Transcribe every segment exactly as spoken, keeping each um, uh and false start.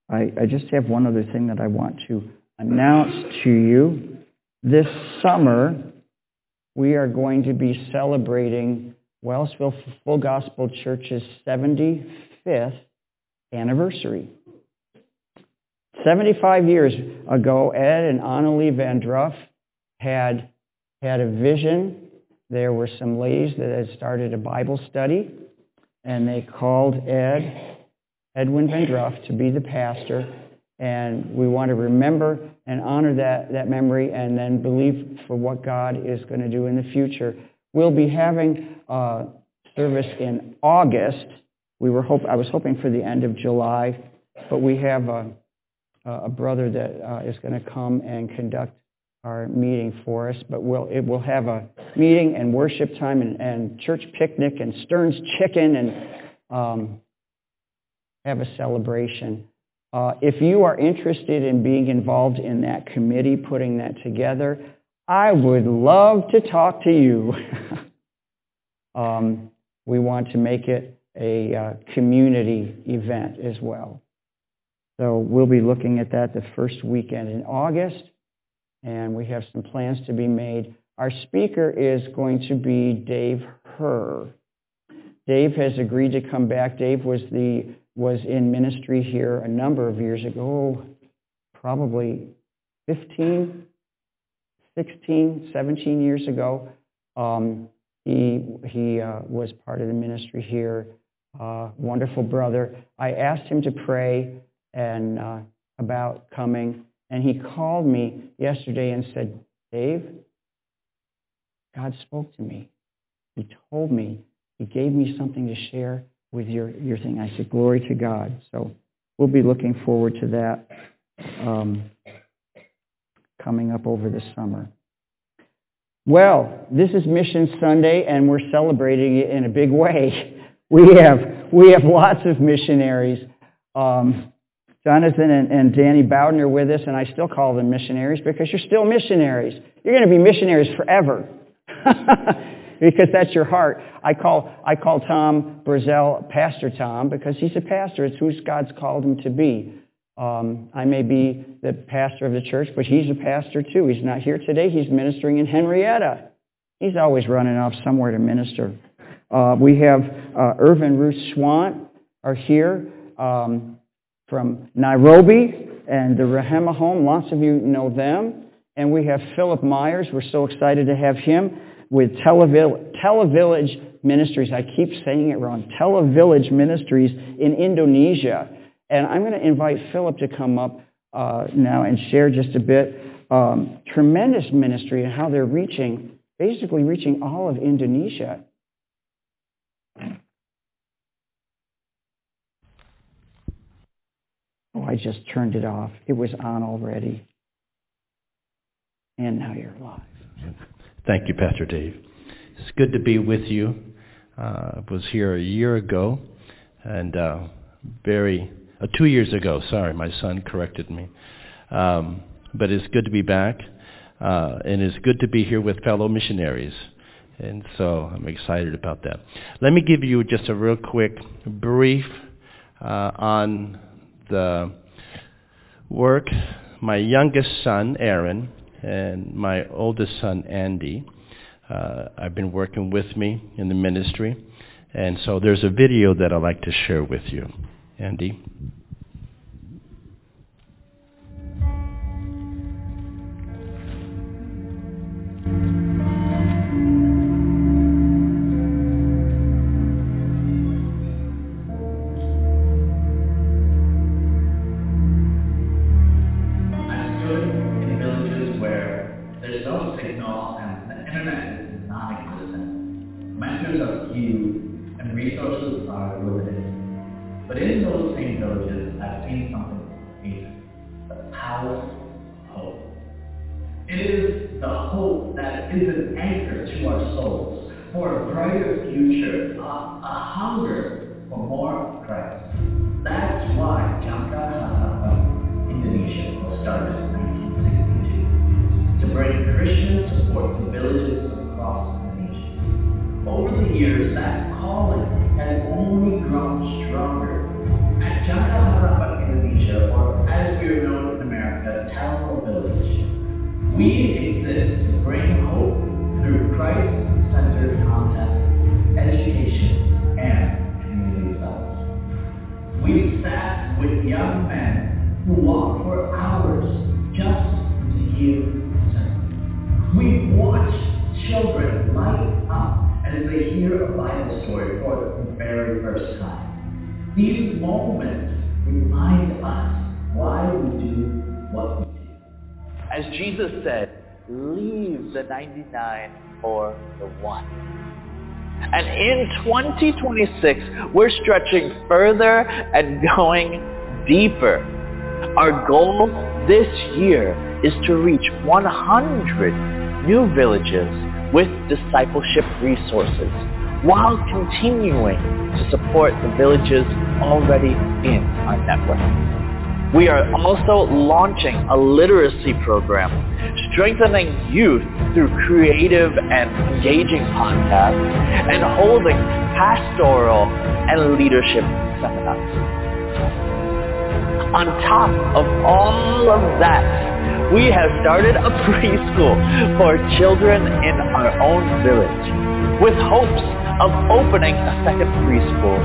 I, I just have one other thing that I want to announce to you. This summer, we are going to be celebrating Wellsville Full Gospel Church's seventy-fifth anniversary. seventy-five years ago, Ed and Annalie Van Druff had, had a vision. There were some ladies that had started a Bible study, and they called Ed, Edwin Van Druff, to be the pastor. And we want to remember and honor that, that memory and then believe for what God is going to do in the future. We'll be having a service in August. We were hope I was hoping for the end of July, but we have a, a brother that uh, is going to come and conduct our meeting for us. But we'll it will have a meeting and worship time and, and church picnic and Stern's Chicken and um, have a celebration. Uh, if you are interested in being involved in that committee, putting that together, I would love to talk to you. um, we want to make it a uh, community event as well. So we'll be looking at that the first weekend in August, and we have some plans to be made. Our speaker is going to be Dave Herr. Dave has agreed to come back. Dave was the was in ministry here a number of years ago, probably fifteen, sixteen, seventeen years ago. Um, he he uh, was part of the ministry here. Uh, wonderful brother. I asked him to pray and uh, about coming, and he called me yesterday and said, Dave, God spoke to me. He told me, he gave me something to share with your, your thing. I said, glory to God. So we'll be looking forward to that um, coming up over the summer. Well, this is Mission Sunday, and we're celebrating it in a big way. We have we have lots of missionaries. Um, Jonathan and, and Danny Bowden are with us, and I still call them missionaries because you're still missionaries. You're going to be missionaries forever. Because that's your heart. I call I call Tom Brazel Pastor Tom because he's a pastor. It's who God's called him to be. Um, I may be the pastor of the church, but he's a pastor too. He's not here today. He's ministering in Henrietta. He's always running off somewhere to minister. Uh, we have uh, Irvin Ruth Swant are here um, from Nairobi and the Rehema home. Lots of you know them. And we have Philip Myers. We're so excited to have him with Televillage, Televillage Ministries. I keep saying it wrong. Televillage Ministries in Indonesia. And I'm going to invite Philip to come up uh, now and share just a bit. Um, tremendous ministry and how they're reaching, basically reaching all of Indonesia. Oh, I just turned it off. It was on already. And now you're live. Thank you, Pastor Dave. It's good to be with you. Uh, I was here a year ago, and uh, very, uh, two years ago, sorry, my son corrected me. Um, but it's good to be back, uh, and it's good to be here with fellow missionaries. And so I'm excited about that. Let me give you just a real quick brief uh, on the work. My youngest son, Aaron, and my oldest son, Andy, uh, I've been working with me in the ministry. And so there's a video that I'd like to share with you. Andy? Jaka Harapan Indonesia, or We exist to bring hope through Christ-centered content, education, and community development. We've sat with young men who walk for hours just to hear a sermon. We've watched children light up as they hear a Bible story for the very first time. These moments remind us why we do what we do. As Jesus said, leave the ninety-nine for the one. And in twenty twenty-six, we're stretching further and going deeper. Our goal this year is to reach one hundred new villages with discipleship resources while continuing to support the villages already in our network. We are also launching a literacy program, strengthening youth through creative and engaging podcasts, and holding pastoral and leadership seminars. On top of all of that, we have started a preschool for children in our own village, with hopes of opening a second preschool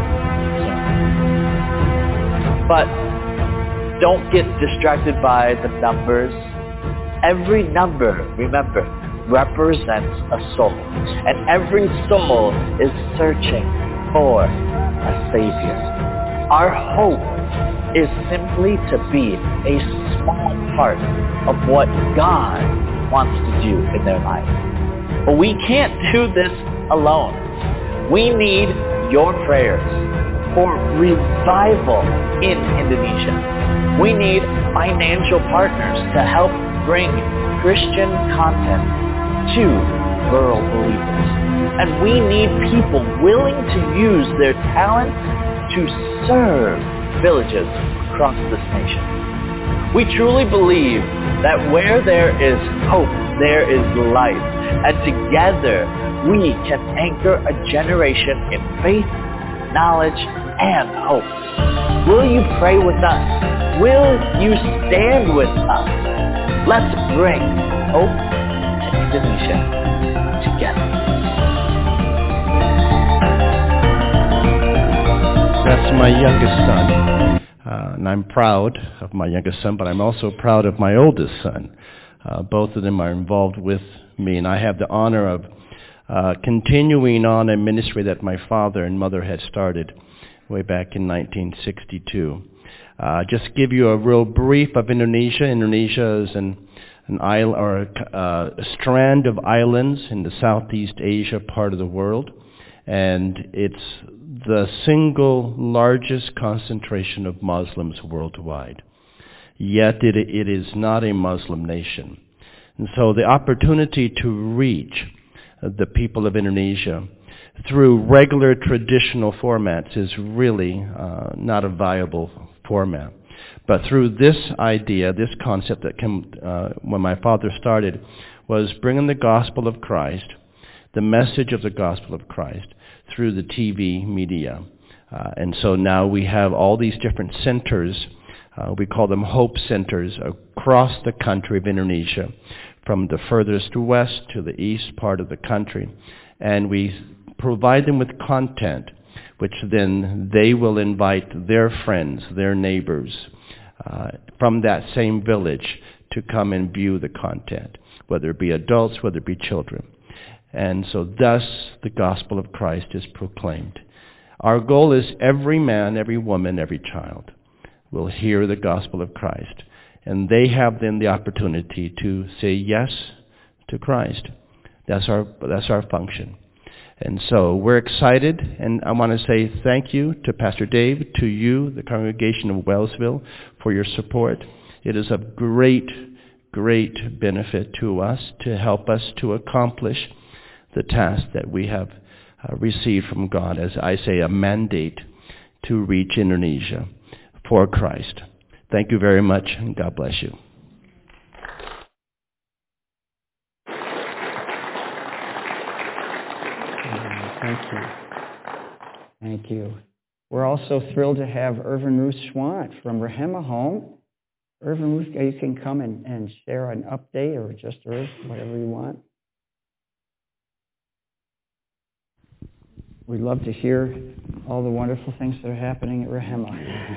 soon. But don't get distracted by the numbers. Every number, remember, represents a soul. And every soul is searching for a Savior. Our hope is simply to be a small part of what God wants to do in their life. But we can't do this alone. We need your prayers for revival in Indonesia. We need financial partners to help bring Christian content to rural believers. And we need people willing to use their talents to serve villages across this nation. We truly believe that where there is hope, there is life. And together we can anchor a generation in faith, knowledge, and hope. Will you pray with us? Will you stand with us? Let's bring hope to Indonesia together. That's my youngest son. Uh, and I'm proud of my youngest son, but I'm also proud of my oldest son. Uh, both of them are involved with me, and I have the honor of uh, continuing on a ministry that my father and mother had started way back in nineteen sixty-two. Uh, just give you a real brief of Indonesia. Indonesia is an an island or a, uh, a strand of islands in the Southeast Asia part of the world, and it's the single largest concentration of Muslims worldwide. Yet it, it is not a Muslim nation. And so the opportunity to reach the people of Indonesia through regular traditional formats is really uh, not a viable format. But through this idea, this concept that came uh, when my father started, was bringing the gospel of Christ, the message of the gospel of Christ, through the T V media. Uh, and so now we have all these different centers, uh, we call them hope centers, across the country of Indonesia, from the furthest west to the east part of the country. And we provide them with content, which then they will invite their friends, their neighbors, uh, from that same village to come and view the content, whether it be adults, whether it be children. And so thus the gospel of Christ is proclaimed. Our goal is every man, every woman, every child will hear the gospel of Christ. And they have then the opportunity to say yes to Christ. That's our, that's our function. And so we're excited, and I want to say thank you to Pastor Dave, to you, the congregation of Wellsville, for your support. It is of great, great benefit to us to help us to accomplish the task that we have uh, received from God, as I say, a mandate to reach Indonesia for Christ. Thank you very much, and God bless you. Thank you. Thank you. We're also thrilled to have Irvin Ruth Schwant from Rahema Home Irvin Ruth, you can come and, and share an update or just Irv, whatever you want. We'd love to hear all the wonderful things that are happening at Rehema.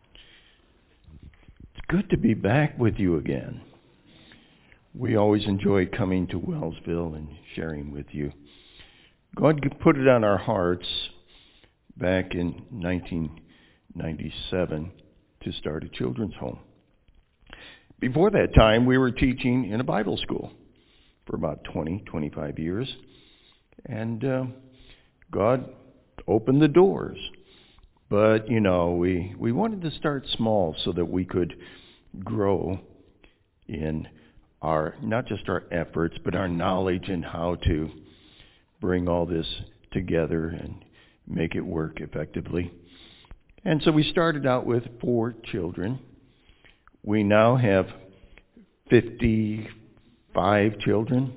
It's good to be back with you again. We always enjoy coming to Wellsville and sharing with you. God put it on our hearts back in nineteen ninety-seven to start a children's home. Before that time, we were teaching in a Bible school for about twenty, twenty-five years. And uh, God opened the doors. But, you know, we, we wanted to start small so that we could grow in our, not just our efforts, but our knowledge and how to bring all this together and make it work effectively. And so we started out with four children. We now have fifty-five children.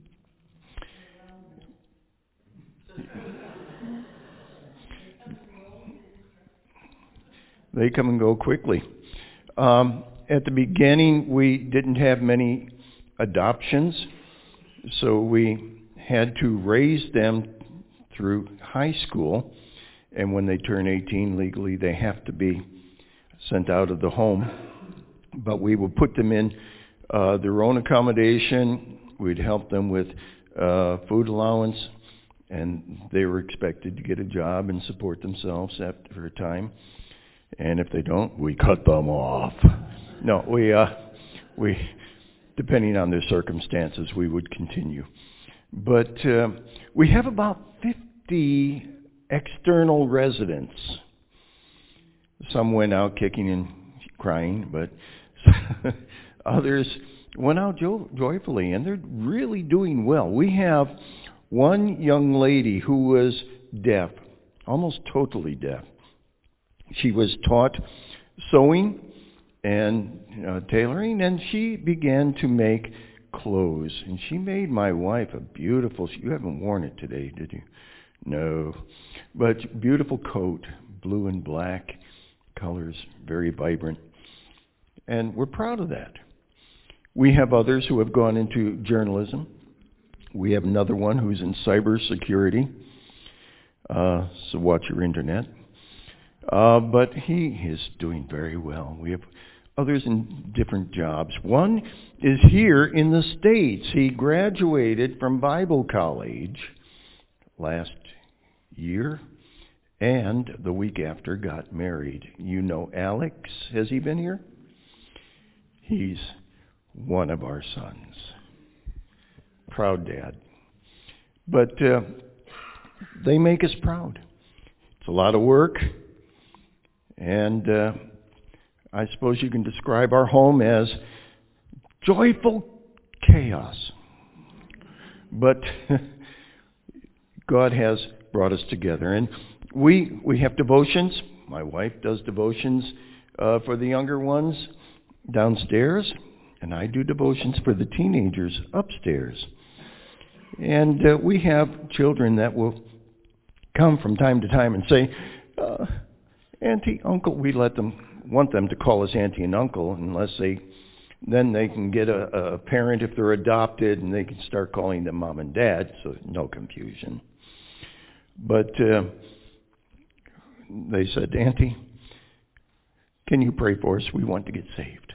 They come and go quickly. Um, at the beginning, we didn't have many adoptions, so we had to raise them through high school, and when they turn eighteen legally, they have to be sent out of the home. But we would put them in uh, their own accommodation. We'd help them with uh, food allowance, and they were expected to get a job and support themselves after a time. And if they don't, we cut them off. No, we, uh, we, depending on their circumstances, we would continue. But uh, we have about fifty external residents. Some went out kicking and crying, but others went out jo- joyfully, and they're really doing well. We have one young lady who was deaf, almost totally deaf. She was taught sewing and uh, tailoring, and she began to make clothes. And she made my wife a beautiful, you haven't worn it today, did you? No. But beautiful coat, blue and black colors, very vibrant. And we're proud of that. We have others who have gone into journalism. We have another one who's in cybersecurity. Uh, so watch your internet. Uh, but he is doing very well. We have others in different jobs. One is here in the States. He graduated from Bible college last year, and the week after got married. You know Alex. Has he been here? He's one of our sons. Proud dad. But uh, they make us proud. It's a lot of work. And uh, I suppose you can describe our home as joyful chaos. But God has brought us together. And we we have devotions. My wife does devotions uh, for the younger ones downstairs, and I do devotions for the teenagers upstairs. And uh, we have children that will come from time to time and say, uh, Auntie, Uncle, we let them, want them to call us Auntie and Uncle, unless they, then they can get a, a parent if they're adopted, and they can start calling them Mom and Dad, so no confusion. But uh, they said, Auntie, can you pray for us? We want to get saved.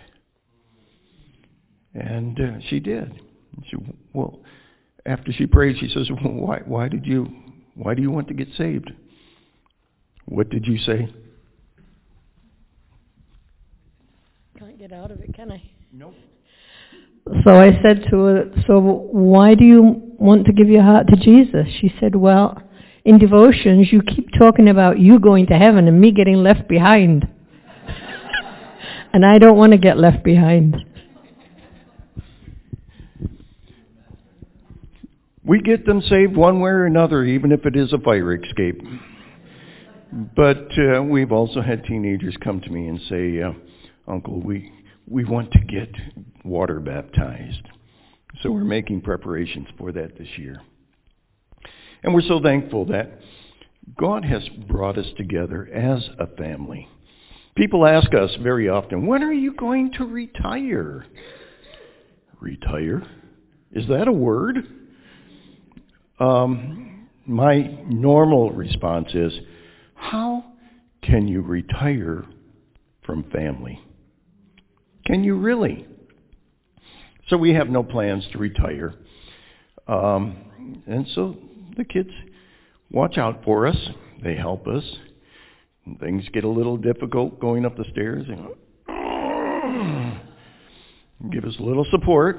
And uh, she did. She, well, after she prayed, she says, well, why, why did you, why do you want to get saved? What did you say? Can't get out of it, can I? Nope. So I said to her, so why do you want to give your heart to Jesus? She said, well, in devotions, you keep talking about you going to heaven and me getting left behind. And I don't want to get left behind. We get them saved one way or another, even if it is a fire escape. But uh, we've also had teenagers come to me and say, uh, Uncle, we, we want to get water baptized. So we're making preparations for that this year. And we're so thankful that God has brought us together as a family. People ask us very often, when are you going to retire? Retire? Is that a word? Um, my normal response is, how can you retire from family? Can you really? So we have no plans to retire. Um, and so the kids watch out for us. They help us. When things get a little difficult going up the stairs, they go, give us a little support.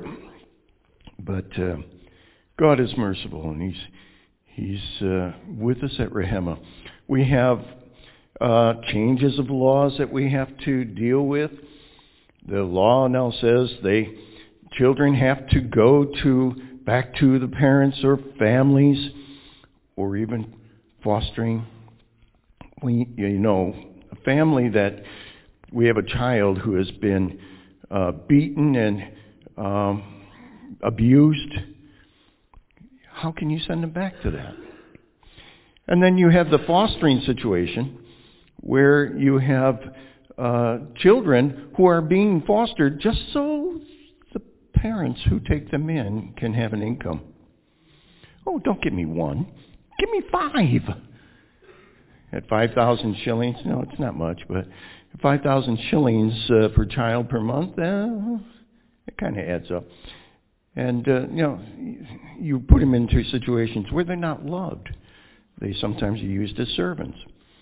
But uh, God is merciful, and He's He's uh, with us at Rehema. We have uh, changes of laws that we have to deal with. The law now says they children have to go to back to the parents or families, or even fostering. We, you know, a family that we have a child who has been uh, beaten and um, abused. How can you send them back to that? And then you have the fostering situation where you have uh, children who are being fostered just so the parents who take them in can have an income. Oh, don't give me one. Give me five. At five thousand shillings, no, it's not much, but five thousand shillings uh, per child per month, uh, it kind of adds up. And, uh, you know, you put them into situations where they're not loved. They sometimes are used as servants.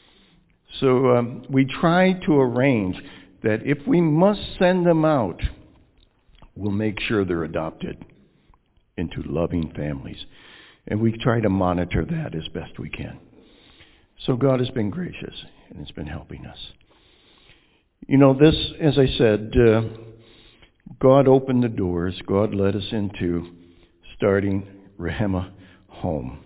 So um, we try to arrange that if we must send them out, we'll make sure they're adopted into loving families. And we try to monitor that as best we can. So God has been gracious, and it's been helping us. You know, this, as I said, uh, God opened the doors. God led us into starting Rehema Home.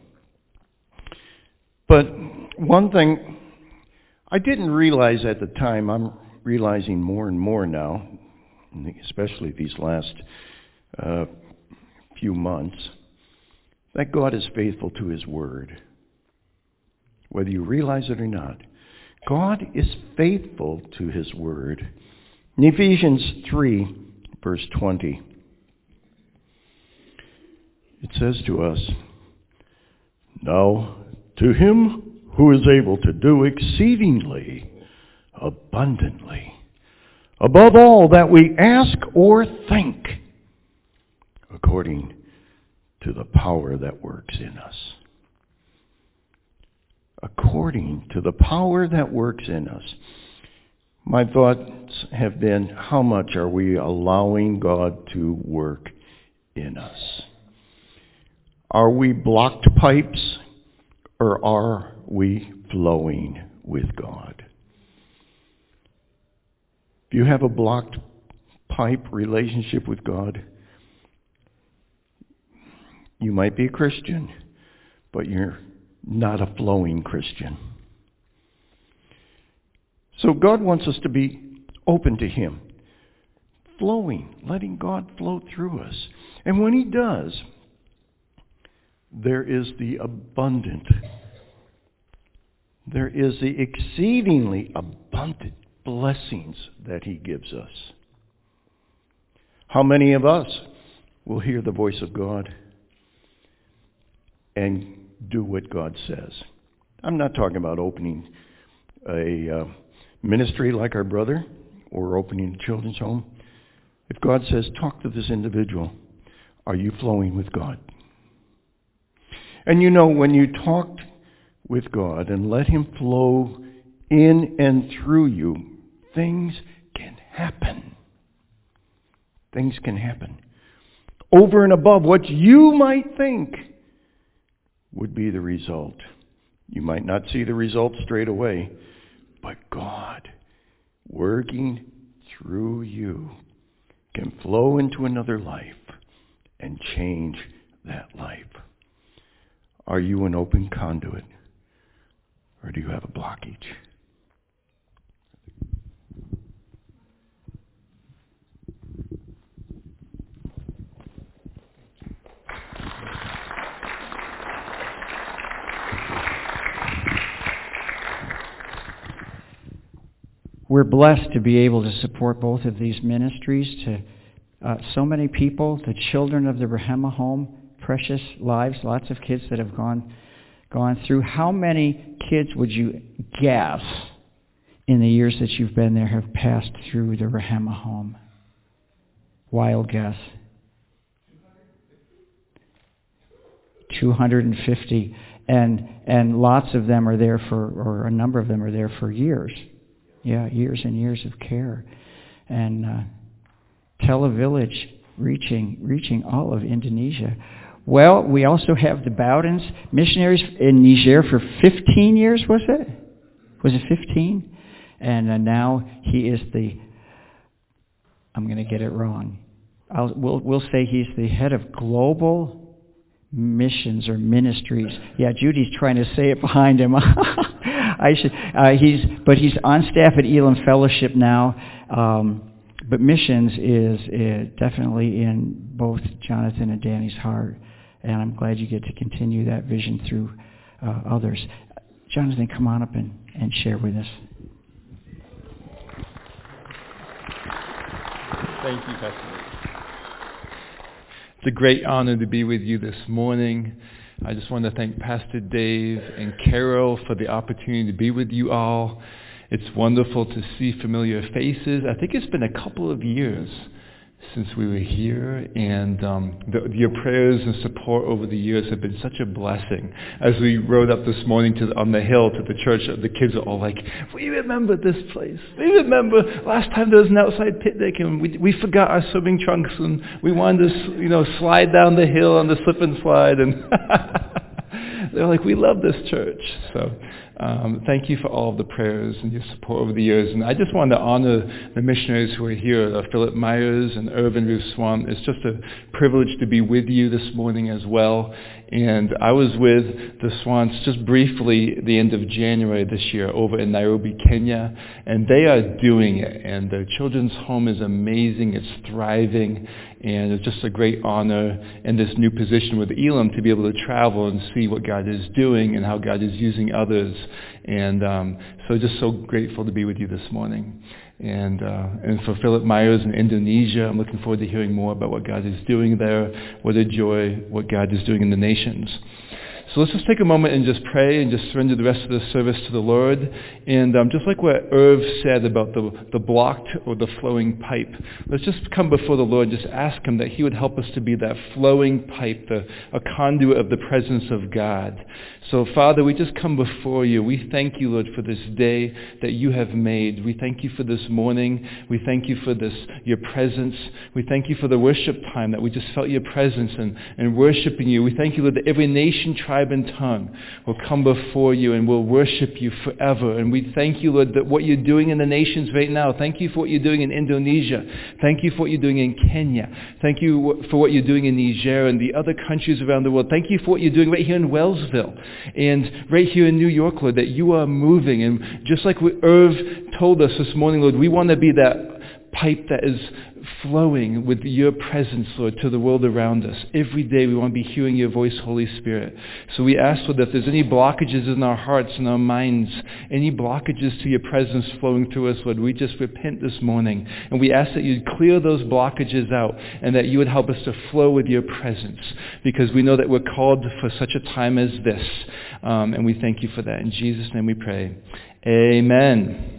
But one thing I didn't realize at the time, I'm realizing more and more now, especially these last uh, few months, that God is faithful to His Word. Whether you realize it or not, God is faithful to His Word. In Ephesians three, verse twenty, it says to us, "Now to Him who is able to do exceedingly abundantly, above all that we ask or think, according to the power that works in us." According to the power that works in us. My thoughts have been, how much are we allowing God to work in us? Are we blocked pipes, or are we flowing with God? If you have a blocked pipe relationship with God, you might be a Christian, but you're not a flowing Christian. So God wants us to be open to Him, flowing, letting God flow through us. And when He does, there is the abundant, there is the exceedingly abundant blessings that He gives us. How many of us will hear the voice of God and do what God says? I'm not talking about opening a uh, ministry like our brother or opening a children's home. If God says, talk to this individual, are you flowing with God? And you know, when you talk with God and let Him flow in and through you, things can happen. Things can happen. Over and above what you might think would be the result. You might not see the result straight away, but God, working through you, can flow into another life and change that life. Are you an open conduit, or do you have a blockage? we're blessed to be able to support both of these ministries to uh, so many people, the children of the Rehema home, precious lives, lots of kids that have gone gone through. How many kids would you guess in the years that you've been there have passed through the Rehema home? Wild guess. two hundred fifty. And and lots of them are there for, or a number of them are there for years. Yeah, years and years of care. And uh, Televillage reaching reaching all of Indonesia. Well, we also have the Bowdens, missionaries in Niger for fifteen years, was it? Was it fifteen? And uh, now he is the, I'm going to get it wrong. I'll, we'll, we'll say he's the head of global missions or ministries. Yeah, Judy's trying to say it behind him. I should. Uh, he's, but he's on staff at Elam Fellowship now. Um, but missions is, is definitely in both Jonathan and Danny's heart, and I'm glad you get to continue that vision through uh, others. Jonathan, come on up and, and share with us. Thank you, Pastor. It's a great honor to be with you this morning. I just want to thank Pastor Dave and Carol for the opportunity to be with you all. It's wonderful to see familiar faces. I think it's been a couple of years since we were here, and um, the, your prayers and support over the years have been such a blessing. As we rode up this morning to the, on the hill to the church, the kids are all like, we remember this place. We remember last time there was an outside picnic, and we we forgot our swimming trunks, and we wanted to, you know, slide down the hill on the slip and slide, and they're like, we love this church. So um, thank you for all of the prayers and your support over the years. And I just wanted to honor the missionaries who are here, uh, Philip Myers and Irvin Ruth Swan. It's just a privilege to be with you this morning as well. And I was with the Swans just briefly at the end of January this year over in Nairobi, Kenya. And they are doing it. And their children's home is amazing. It's thriving. And it's just a great honor in this new position with Elam to be able to travel and see what God is doing and how God is using others. And um, so just so grateful to be with you this morning. And uh, and for Philip Myers in Indonesia, I'm looking forward to hearing more about what God is doing there. What a joy, what God is doing in the nations. So let's just take a moment and just pray and just surrender the rest of the service to the Lord. And um, just like what Irv said about the, the blocked or the flowing pipe, let's just come before the Lord and just ask Him that He would help us to be that flowing pipe, the, a conduit of the presence of God. So Father, we just come before you. We thank you, Lord, for this day that you have made. We thank you for this morning. We thank you for this, your presence. We thank you for the worship time that we just felt your presence and, and worshiping you. We thank you, Lord, that every nation, tribe, and tongue will come before you and will worship you forever. And we thank you, Lord, that what you're doing in the nations right now. Thank you for what you're doing in Indonesia. Thank you for what you're doing in Kenya. Thank you for what you're doing in Niger and the other countries around the world. Thank you for what you're doing right here in Wellsville and right here in New York, Lord, that you are moving. And just like Irv told us this morning, Lord, we want to be that pipe that is flowing with your presence, Lord, to the world around us. Every day we want to be hearing your voice, Holy Spirit. So we ask, Lord, that if there's any blockages in our hearts and our minds, any blockages to your presence flowing through us, Lord, we just repent this morning. And we ask that you'd clear those blockages out and that you would help us to flow with your presence, because we know that we're called for such a time as this. Um, and we thank you for that. In Jesus' name we pray. Amen.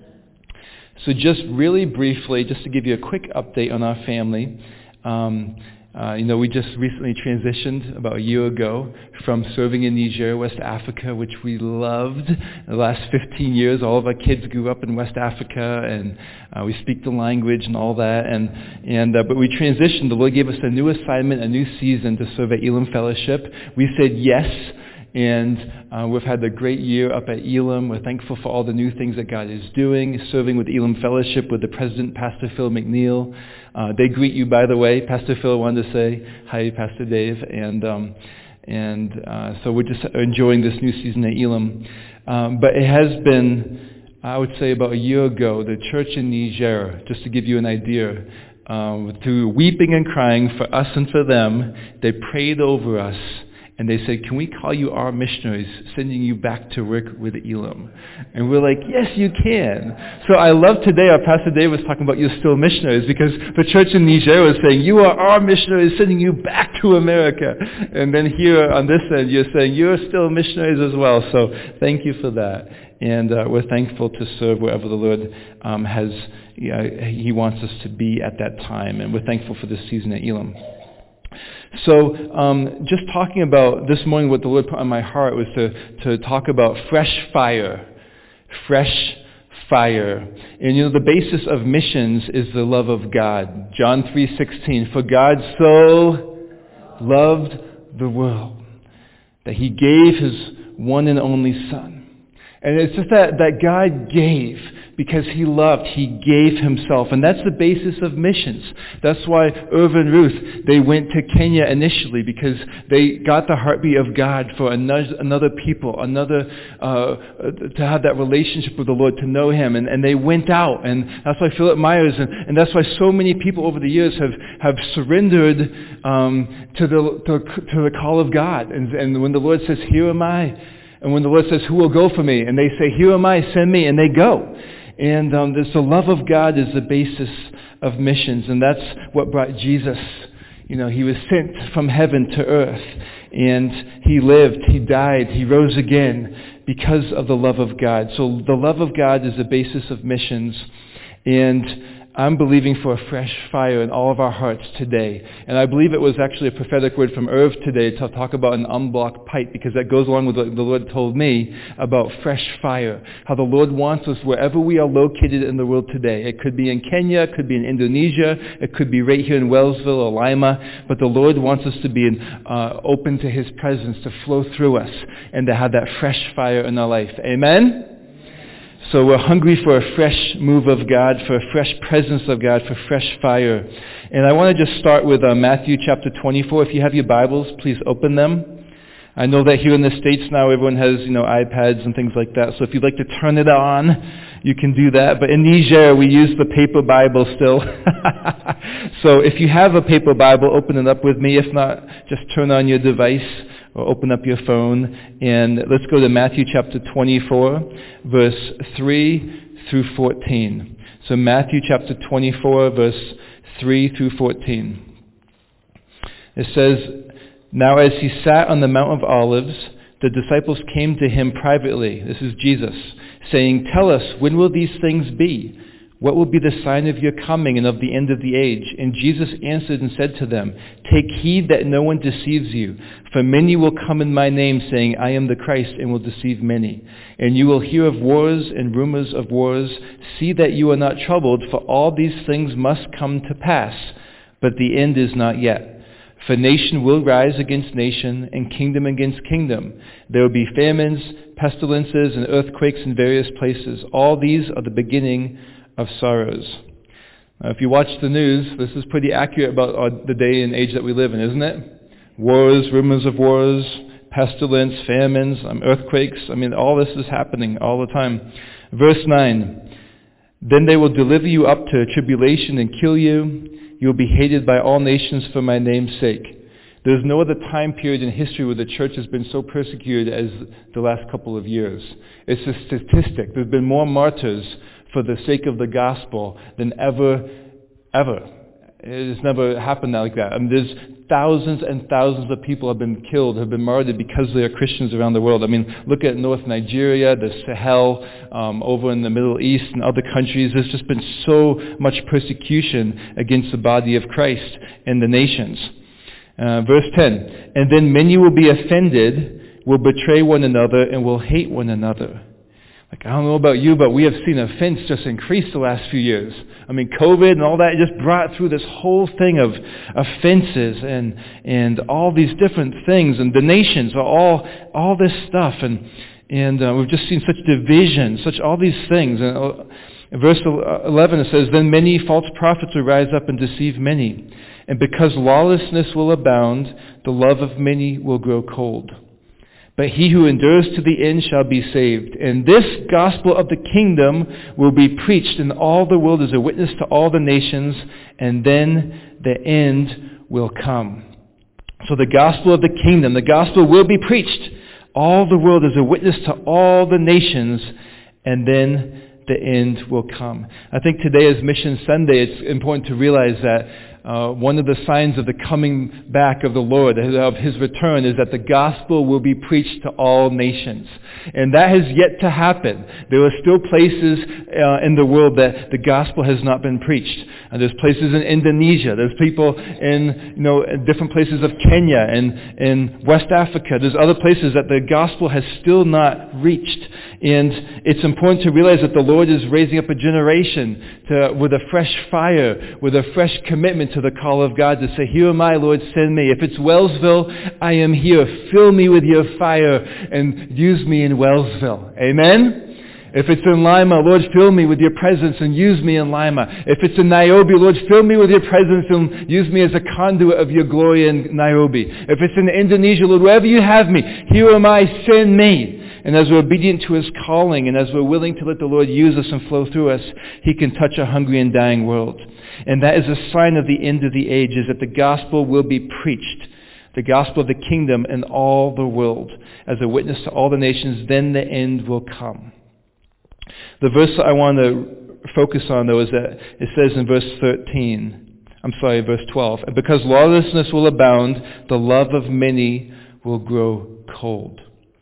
So just really briefly, just to give you a quick update on our family, um, uh, you know, we just recently transitioned about a year ago from serving in Niger, West Africa, which we loved. The last fifteen years, all of our kids grew up in West Africa, and uh, we speak the language and all that. And and uh, but we transitioned. The Lord gave us a new assignment, a new season to serve at Elam Fellowship. We said yes. And uh, we've had a great year up at Elam. We're thankful for all the new things that God is doing, serving with Elam Fellowship with the president, Pastor Phil McNeil. Uh, they greet you, by the way. Pastor Phil wanted to say hi, Pastor Dave. And um, and uh, so we're just enjoying this new season at Elam. Um, but it has been, I would say about a year ago, the church in Niger, just to give you an idea, um, through weeping and crying for us and for them, they prayed over us. And they said, can we call you our missionaries, sending you back to work with Elam? And we're like, yes, you can. So I love today, our Pastor Dave was talking about you're still missionaries, because the church in Niger was saying, you are our missionaries, sending you back to America. And then here on this end, you're saying, you're still missionaries as well. So thank you for that. And uh, we're thankful to serve wherever the Lord um, has, you know, He wants us to be at that time. And we're thankful for this season at Elam. So um, just talking about this morning, what the Lord put on my heart was to, to talk about fresh fire. Fresh fire. And you know, the basis of missions is the love of God. John three sixteen, for God so loved the world that He gave His one and only Son. And it's just that, that God gave because He loved. He gave Himself. And that's the basis of missions. That's why Irv and Ruth, they went to Kenya initially, because they got the heartbeat of God for another, another people, another uh, to have that relationship with the Lord, to know Him. And, and they went out. And that's why Philip Myers, and, and that's why so many people over the years have, have surrendered um, to, the, to, to the call of God. And, and when the Lord says, here am I, and when the Lord says, who will go for me? And they say, here am I, send me, and they go. And um, this, the love of God is the basis of missions, and that's what brought Jesus. You know, He was sent from heaven to earth, and He lived, He died, He rose again because of the love of God. So the love of God is the basis of missions, and I'm believing for a fresh fire in all of our hearts today. And I believe it was actually a prophetic word from Irv today to talk about an unblocked pipe, because that goes along with what the Lord told me about fresh fire. How the Lord wants us wherever we are located in the world today. It could be in Kenya, it could be in Indonesia, it could be right here in Wellsville or Lima. But the Lord wants us to be in, uh, open to His presence, to flow through us, and to have that fresh fire in our life. Amen? So we're hungry for a fresh move of God, for a fresh presence of God, for fresh fire. And I want to just start with uh, Matthew chapter twenty-four. If you have your Bibles, please open them. I know that here in the States now everyone has, you know, iPads and things like that. So if you'd like to turn it on, you can do that. But in Niger, we use the paper Bible still. So if you have a paper Bible, open it up with me. If not, just turn on your device or open up your phone, and let's go to Matthew chapter twenty-four, verse three through fourteen. So Matthew chapter twenty-four, verse three through fourteen. It says, now as He sat on the Mount of Olives, the disciples came to Him privately, this is Jesus, saying, tell us, when will these things be? What will be the sign of your coming and of the end of the age? And Jesus answered and said to them, take heed that no one deceives you, for many will come in my name, saying, I am the Christ, and will deceive many. And you will hear of wars and rumors of wars. See that you are not troubled, for all these things must come to pass, but the end is not yet. For nation will rise against nation, and kingdom against kingdom. There will be famines, pestilences, and earthquakes in various places. All these are the beginning of sorrows. Now, if you watch the news, this is pretty accurate about our, the day and age that we live in, isn't it? Wars, rumors of wars, pestilence, famines, um, earthquakes. I mean, all this is happening all the time. Verse nine, then they will deliver you up to tribulation and kill you. You will be hated by all nations for my name's sake. There's no other time period in history where the church has been so persecuted as the last couple of years. It's a statistic. There's been more martyrs for the sake of the gospel than ever, ever. It's never happened like that. I mean, there's thousands and thousands of people have been killed, have been martyred because they are Christians around the world. I mean, look at North Nigeria, the Sahel, um, over in the Middle East and other countries. There's just been so much persecution against the body of Christ and the nations. Uh, verse ten, and then many will be offended, will betray one another, and will hate one another. Like, I don't know about you, but we have seen offense just increase the last few years. I mean, COVID and all that just brought through this whole thing of offenses and and all these different things, and the nations, all all this stuff, and and uh, we've just seen such division, such all these things. And uh, in verse eleven it says, then many false prophets will rise up and deceive many, and because lawlessness will abound, the love of many will grow cold. But he who endures to the end shall be saved. And this gospel of the kingdom will be preached in all the world as a witness to all the nations, and then the end will come. So the gospel of the kingdom, the gospel will be preached. All the world is a witness to all the nations, and then the end will come. I think today is Mission Sunday. It's important to realize that Uh, one of the signs of the coming back of the Lord, of His return, is that the gospel will be preached to all nations. And that has yet to happen. There are still places uh, in the world that the gospel has not been preached. And there's places in Indonesia. There's people in, you know, different places of Kenya and in West Africa. There's other places that the gospel has still not reached. And it's important to realize that the Lord is raising up a generation to, with a fresh fire, with a fresh commitment to the call of God to say, here am I, Lord, send me. If it's Wellsville, I am here. Fill me with your fire and use me in Wellsville. Amen? If it's in Lima, Lord, fill me with your presence and use me in Lima. If it's in Nairobi, Lord, fill me with your presence and use me as a conduit of your glory in Nairobi. If it's in Indonesia, Lord, wherever you have me, here am I, send me. And as we're obedient to His calling, and as we're willing to let the Lord use us and flow through us, He can touch a hungry and dying world. And that is a sign of the end of the age, is that the gospel will be preached, the gospel of the kingdom in all the world, as a witness to all the nations. Then the end will come. The verse I want to focus on, though, is that it says in verse thirteen, I'm sorry, verse twelve, and because lawlessness will abound, the love of many will grow cold.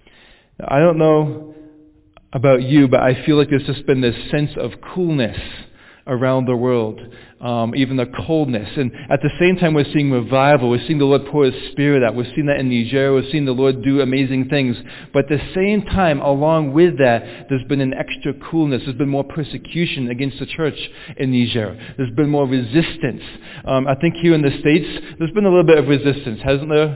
I don't know about you, but I feel like there's just been this sense of coolness around the world, um, even the coldness. And at the same time, we're seeing revival. We're seeing the Lord pour His Spirit out. We're seeing that in Niger. We're seeing the Lord do amazing things. But at the same time, along with that, there's been an extra coolness. There's been more persecution against the church in Niger. There's been more resistance. Um, I think here in the States, there's been a little bit of resistance, hasn't there?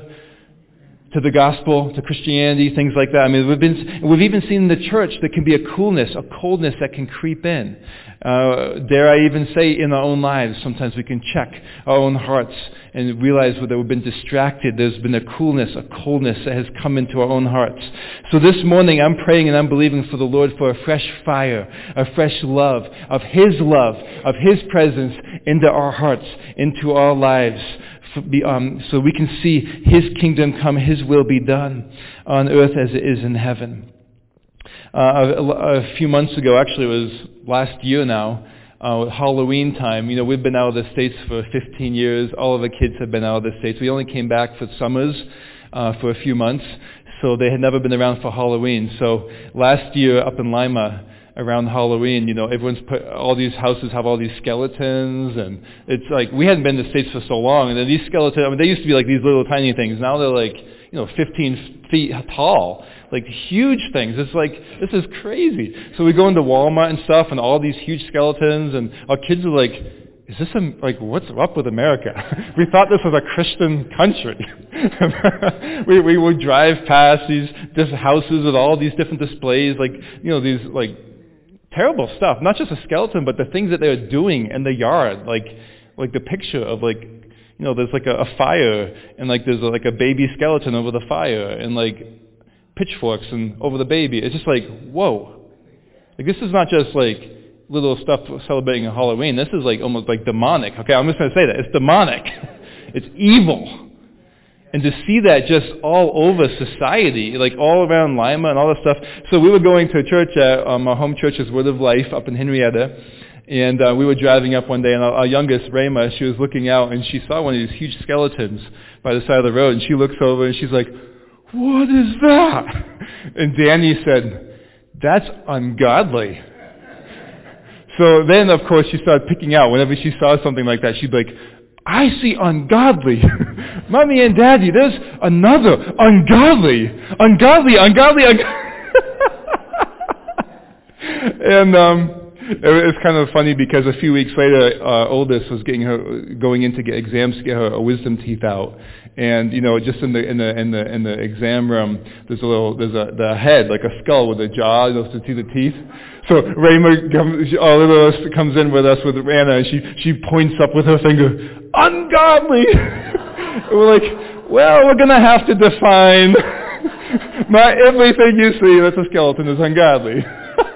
To the gospel, to Christianity, things like that. I mean, we've been, we've even seen in the church there can be a coolness, a coldness that can creep in. Uh, dare I even say, in our own lives, sometimes we can check our own hearts and realize that we've been distracted. There's been a coolness, a coldness that has come into our own hearts. So this morning, I'm praying and I'm believing for the Lord for a fresh fire, a fresh love of His love, of His presence into our hearts, into our lives. Um, so we can see His kingdom come, His will be done on earth as it is in heaven. Uh, a, a few months ago, actually it was last year now, uh, Halloween time, you know, we've been out of the States for fifteen years. All of the kids have been out of the States. We only came back for summers uh, for a few months, so they had never been around for Halloween. So last year up in Lima, around Halloween, you know, everyone's put, all these houses have all these skeletons, and it's like, we hadn't been to the States for so long, and then these skeletons, I mean, they used to be like these little tiny things. Now they're like, you know, fifteen feet tall, like huge things. It's like, this is crazy. So we go into Walmart and stuff, and all these huge skeletons, and our kids are like, is this, a, like, what's up with America? We thought this was a Christian country. we, we would drive past these different houses with all these different displays, like, you know, these, like, terrible stuff. Not just a skeleton, but the things that they're doing in the yard. Like, like the picture of, like, you know, there's like a, a fire, and like there's a, like a baby skeleton over the fire, and like pitchforks and over the baby. It's just like, whoa. Like, this is not just like little stuff celebrating Halloween. This is like almost like demonic. Okay, I'm just going to say that. It's demonic. It's evil. And to see that just all over society, like all around Lima and all that stuff. So we were going to a church, at, um, our home church is Word of Life up in Henrietta. And uh, we were driving up one day, and our, our youngest, Rayma, she was looking out, and she saw one of these huge skeletons by the side of the road. And she looks over, and she's like, what is that? And Danny said, that's ungodly. So then, of course, she started picking out. Whenever she saw something like that, she'd be like, I see ungodly. Mommy and Daddy, there's another ungodly, ungodly, ungodly, ungodly. And um, it was kind of funny because a few weeks later, uh, oldest was getting her going in to get exams to get her wisdom teeth out. And you know, just in the in the in the in the exam room, there's a little there's a the head like a skull with a jaw, those to see the teeth. So Rayma comes, all of us comes in with us with Anna, and she she points up with her finger, ungodly. And we're like, well, we're gonna have to define. Not everything you see that's a skeleton is ungodly.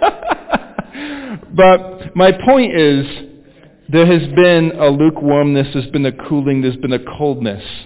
But my point is, there has been a lukewarmness, there's been a cooling, there's been a coldness.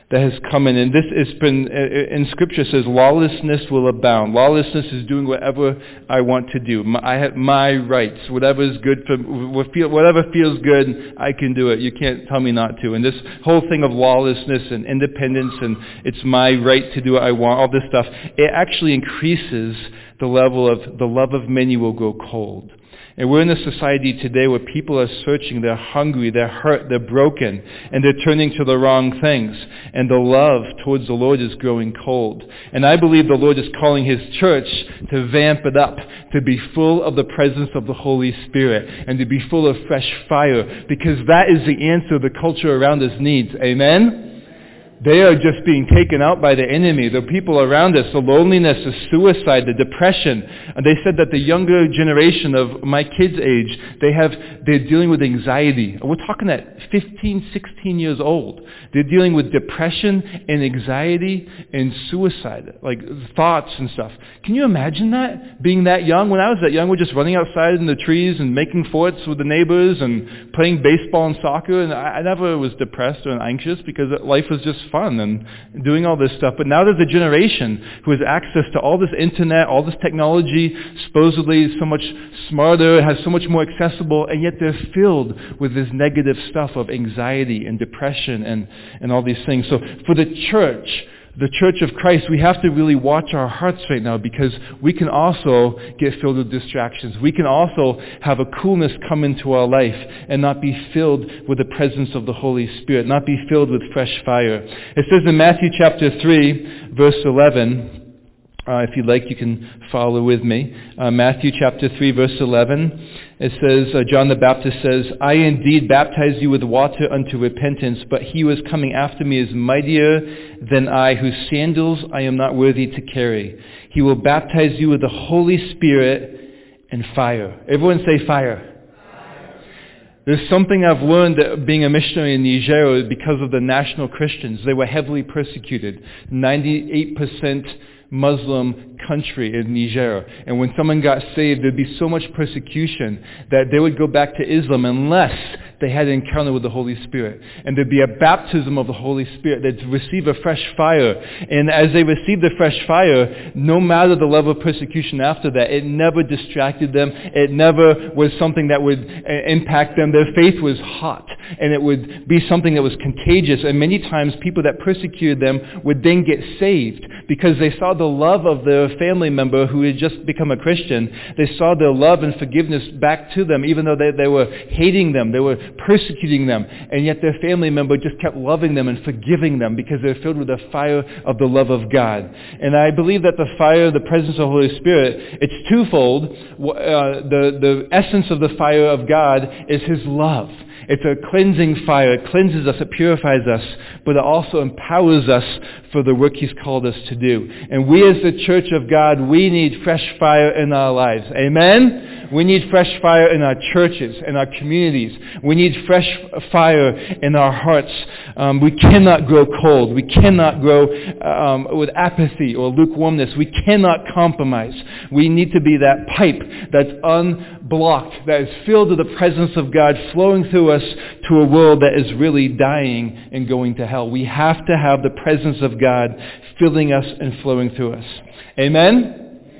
that has come in. And this has been, in Scripture says, lawlessness will abound. Lawlessness is doing whatever I want to do. I have my rights. Whatever is good for, whatever feels good, I can do it. You can't tell me not to. And this whole thing of lawlessness and independence and it's my right to do what I want, all this stuff, it actually increases the level of, the love of many will grow cold. And we're in a society today where people are searching, they're hungry, they're hurt, they're broken, and they're turning to the wrong things. And the love towards the Lord is growing cold. And I believe the Lord is calling His church to vamp it up, to be full of the presence of the Holy Spirit, and to be full of fresh fire, because that is the answer the culture around us needs. Amen? They are just being taken out by the enemy. The people around us, the loneliness, the suicide, the depression. And they said that the younger generation of my kids' age, they have, they're dealing with anxiety. We're talking at fifteen, sixteen years old. They're dealing with depression and anxiety and suicide, like thoughts and stuff. Can you imagine that? Being that young? When I was that young, we're just running outside in the trees and making forts with the neighbors and playing baseball and soccer. And I, I never was depressed or anxious because life was just fun and doing all this stuff. But now there's a generation who has access to all this internet, all this technology, supposedly so much smarter, has so much more accessible, and yet they're filled with this negative stuff of anxiety and depression and, and all these things. So for the church, the church of Christ, we have to really watch our hearts right now, because we can also get filled with distractions. We can also have a coolness come into our life and not be filled with the presence of the Holy Spirit, not be filled with fresh fire. It says in Matthew chapter three, verse eleven, Uh, if you'd like, you can follow with me. Uh, Matthew chapter three, verse eleven. It says, uh, John the Baptist says, I indeed baptize you with water unto repentance, but he who is coming after me is mightier than I, whose sandals I am not worthy to carry. He will baptize you with the Holy Spirit and fire. Everyone say fire. There's something I've learned that being a missionary in Niger because of the national Christians. They were heavily persecuted. ninety-eight percent Muslim country in Niger. And when someone got saved, there'd be so much persecution that they would go back to Islam unless they had an encounter with the Holy Spirit. And there'd be a baptism of the Holy Spirit. They'd receive a fresh fire. And as they received the fresh fire, no matter the level of persecution after that, it never distracted them. It never was something that would impact them. Their faith was hot. And it would be something that was contagious. And many times people that persecuted them would then get saved because they saw the love of their family member who had just become a Christian. They saw their love and forgiveness back to them, even though they, they were hating them. They were persecuting them. And yet their family member just kept loving them and forgiving them because they're filled with the fire of the love of God. And I believe that the fire, the presence of the Holy Spirit, it's twofold. Uh, the, the essence of the fire of God is His love. It's a cleansing fire. It cleanses us. It purifies us. But it also empowers us for the work He's called us to do. And we as the church of God, we need fresh fire in our lives. Amen? We need fresh fire in our churches, in our communities. We need fresh fire in our hearts. Um, we cannot grow cold. We cannot grow um, with apathy or lukewarmness. We cannot compromise. We need to be that pipe that's unblocked, that is filled with the presence of God flowing through us to a world that is really dying and going to hell. We have to have the presence of God filling us and flowing through us. Amen?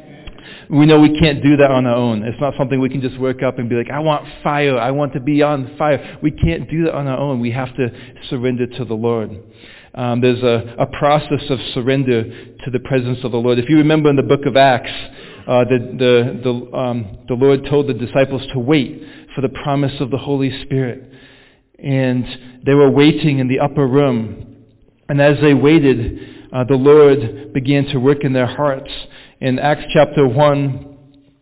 We know we can't do that on our own. It's not something we can just work up and be like, I want fire. I want to be on fire. We can't do that on our own. We have to surrender to the Lord. Um, there's a, a process of surrender to the presence of the Lord. If you remember in the book of Acts, uh, the, the, the, um, the Lord told the disciples to wait for the promise of the Holy Spirit. And they were waiting in the upper room. And as they waited, uh, the Lord began to work in their hearts. In Acts chapter one,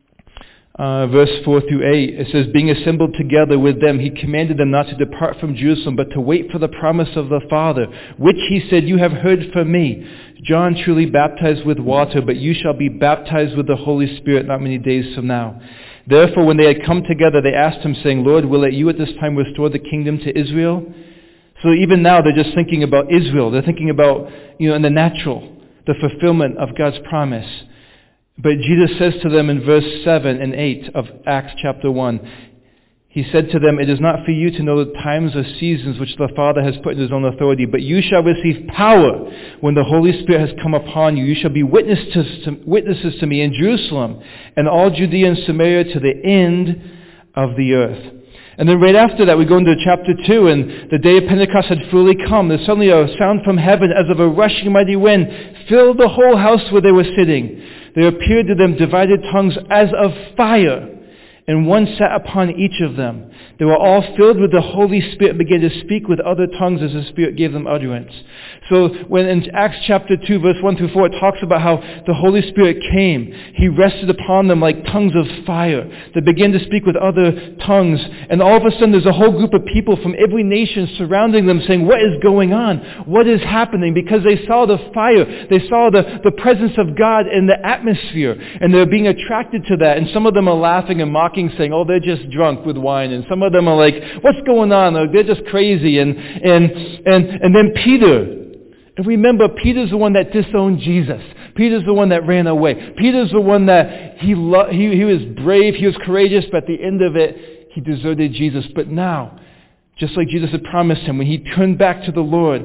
uh, verse four through eight, it says, being assembled together with them, He commanded them not to depart from Jerusalem, but to wait for the promise of the Father, which He said, you have heard from me. John truly baptized with water, but you shall be baptized with the Holy Spirit not many days from now. Therefore, when they had come together, they asked Him, saying, Lord, will it you at this time restore the kingdom to Israel? So even now, they're just thinking about Israel. They're thinking about, you know, in the natural, the fulfillment of God's promise. But Jesus says to them in verse seven and eight of Acts chapter one, He said to them, "It is not for you to know the times or seasons which the Father has put in his own authority, but you shall receive power when the Holy Spirit has come upon you. You shall be witnesses to, witnesses to me in Jerusalem and all Judea and Samaria to the end of the earth." And then right after that, we go into chapter two, and the day of Pentecost had fully come. There's suddenly a sound from heaven as of a rushing mighty wind, filled the whole house where they were sitting. There appeared to them divided tongues as of fire, and one sat upon each of them. They were all filled with the Holy Spirit and began to speak with other tongues as the Spirit gave them utterance. So when in Acts chapter two, verse one through four, it talks about how the Holy Spirit came. He rested upon them like tongues of fire. They began to speak with other tongues. And all of a sudden there's a whole group of people from every nation surrounding them saying, "What is going on? What is happening?" Because they saw the fire. They saw the, the presence of God in the atmosphere. And they're being attracted to that. And some of them are laughing and mocking, saying, "Oh, they're just drunk with wine." And some of them are like, "What's going on? They're just crazy." And and and and then Peter. And remember, Peter's the one that disowned Jesus. Peter's the one that ran away. Peter's the one that he lo- he he was brave, he was courageous, but at the end of it, he deserted Jesus. But now, just like Jesus had promised him, when he turned back to the Lord,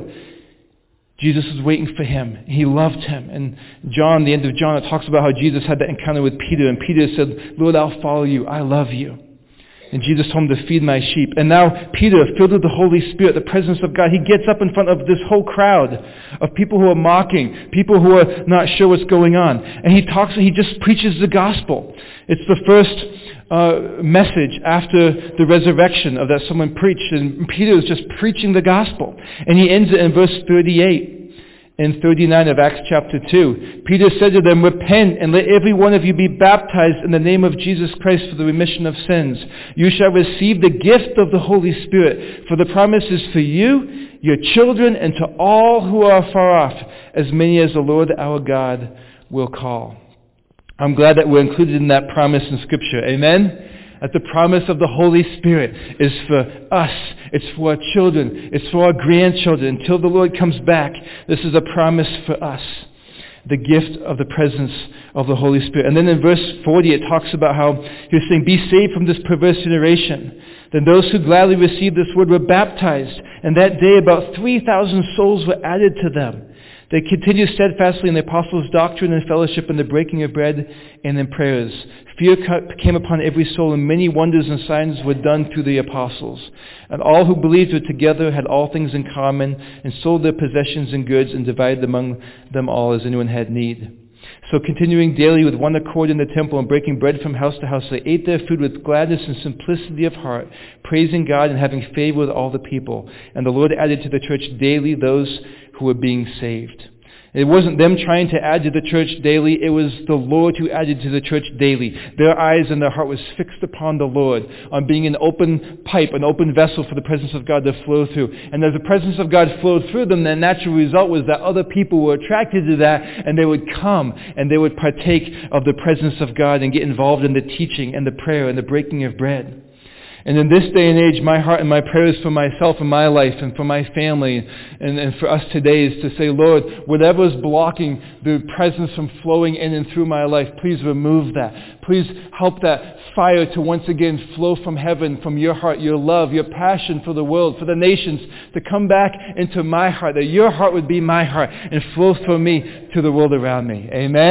Jesus was waiting for him. He loved him. And John, the end of John, it talks about how Jesus had that encounter with Peter. And Peter said, "Lord, I'll follow you. I love you." And Jesus told him to feed my sheep. And now Peter, filled with the Holy Spirit, the presence of God, he gets up in front of this whole crowd of people who are mocking, people who are not sure what's going on. And he talks, he just preaches the gospel. It's the first uh, message after the resurrection of that someone preached. And Peter is just preaching the gospel. And he ends it in verse thirty-eight. In thirty-nine of Acts chapter two, Peter said to them, "Repent and let every one of you be baptized in the name of Jesus Christ for the remission of sins. You shall receive the gift of the Holy Spirit, for the promise is for you, your children, and to all who are far off, as many as the Lord our God will call." I'm glad that we're included in that promise in Scripture. Amen? That the promise of the Holy Spirit is for us. It's for our children. It's for our grandchildren. Until the Lord comes back, this is a promise for us. The gift of the presence of the Holy Spirit. And then in verse forty, it talks about how he was saying, "Be saved from this perverse generation." Then those who gladly received this word were baptized. And that day about three thousand souls were added to them. They continued steadfastly in the apostles' doctrine and fellowship, in the breaking of bread and in prayers. Fear came upon every soul, and many wonders and signs were done through the apostles. And all who believed were together, had all things in common, and sold their possessions and goods, and divided among them all as anyone had need. So continuing daily with one accord in the temple and breaking bread from house to house, they ate their food with gladness and simplicity of heart, praising God and having favor with all the people. And the Lord added to the church daily those who were being saved. It wasn't them trying to add to the church daily. It was the Lord who added to the church daily. Their eyes and their heart was fixed upon the Lord, on being an open pipe, an open vessel for the presence of God to flow through. And as the presence of God flowed through them, the natural result was that other people were attracted to that, and they would come and they would partake of the presence of God and get involved in the teaching and the prayer and the breaking of bread. And in this day and age, my heart and my prayers for myself and my life and for my family and, and for us today is to say, Lord, whatever is blocking the presence from flowing in and through my life, please remove that. Please help that fire to once again flow from heaven, from your heart, your love, your passion for the world, for the nations, to come back into my heart, that your heart would be my heart and flow from me to the world around me.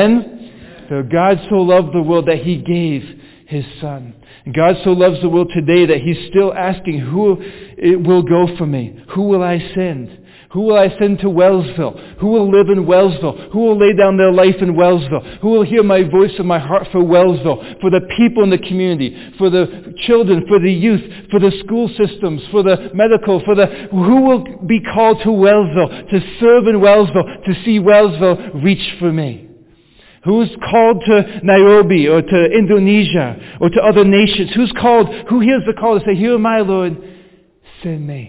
Amen? So God so loved the world that he gave his Son. God so loves the world today that he's still asking, who will go for me? Who will I send? Who will I send to Wellsville? Who will live in Wellsville? Who will lay down their life in Wellsville? Who will hear my voice in my heart for Wellsville, for the people in the community, for the children, for the youth, for the school systems, for the medical, for the, who will be called to Wellsville, to serve in Wellsville, to see Wellsville reach for me? Who's called to Nairobi or to Indonesia or to other nations? Who's called, who hears the call to say, here am I, Lord, send me.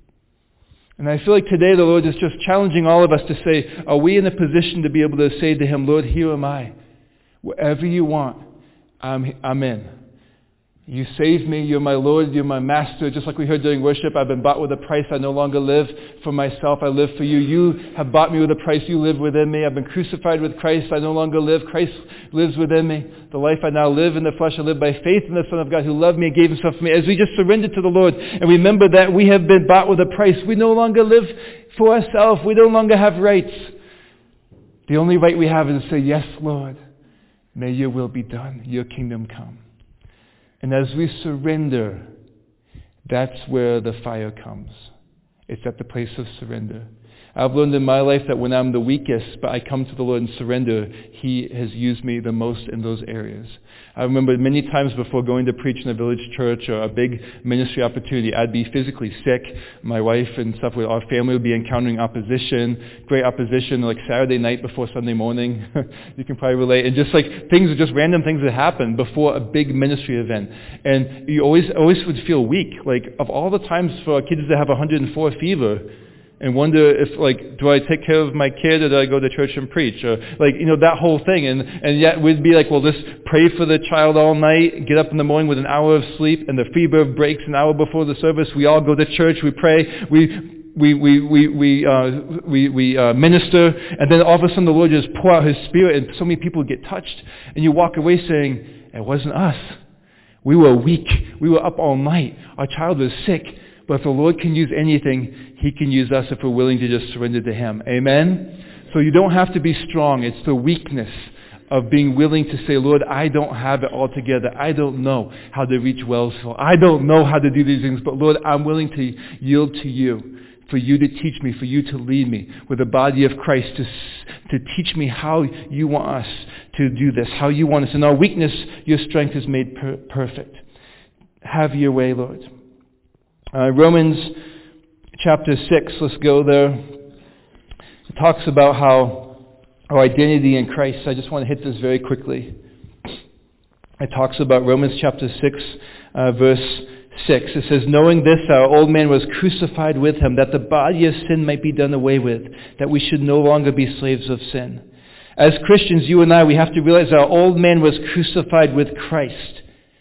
And I feel like today the Lord is just challenging all of us to say, are we in a position to be able to say to him, Lord, here am I. Wherever you want, I'm, I'm in. You saved me, you're my Lord, you're my master. Just like we heard during worship, I've been bought with a price. I no longer live for myself, I live for you. You have bought me with a price, you live within me. I've been crucified with Christ, I no longer live, Christ lives within me. The life I now live in the flesh, I live by faith in the Son of God who loved me and gave himself for me. As we just surrender to the Lord and remember that we have been bought with a price, we no longer live for ourselves, we no longer have rights. The only right we have is to say, yes, Lord, may your will be done, your kingdom come. And as we surrender, that's where the fire comes. It's at the place of surrender. I've learned in my life that when I'm the weakest, but I come to the Lord and surrender, he has used me the most in those areas. I remember many times before going to preach in a village church or a big ministry opportunity, I'd be physically sick. My wife and stuff, with our family would be encountering opposition, great opposition, like Saturday night before Sunday morning. You can probably relate. And just like things, just random things that happen before a big ministry event. And you always, always would feel weak. Like of all the times for our kids that have one hundred four fever, and wonder if, like, do I take care of my kid or do I go to church and preach? Or, like, you know, that whole thing. And, and yet we'd be like, well, let's pray for the child all night, get up in the morning with an hour of sleep, and the fever breaks an hour before the service. We all go to church, we pray, we we we we we uh, we, we uh, minister, and then all of a sudden the Lord just pour out his Spirit, and so many people get touched. And you walk away saying, it wasn't us. We were weak. We were up all night. Our child was sick. But if the Lord can use anything, he can use us if we're willing to just surrender to him. Amen? So you don't have to be strong. It's the weakness of being willing to say, Lord, I don't have it all together. I don't know how to reach Wellsville. I don't know how to do these things. But Lord, I'm willing to yield to you, for you to teach me, for you to lead me with the body of Christ, to, to teach me how you want us to do this, how you want us. In our weakness, your strength is made per- perfect. Have your way, Lord. Uh, Romans chapter six, let's go there. It talks about how our identity in Christ. I just want to hit this very quickly. It talks about Romans chapter six, uh, verse six. It says, knowing this, our old man was crucified with him, that the body of sin might be done away with, that we should no longer be slaves of sin. As Christians, you and I, we have to realize our old man was crucified with Christ.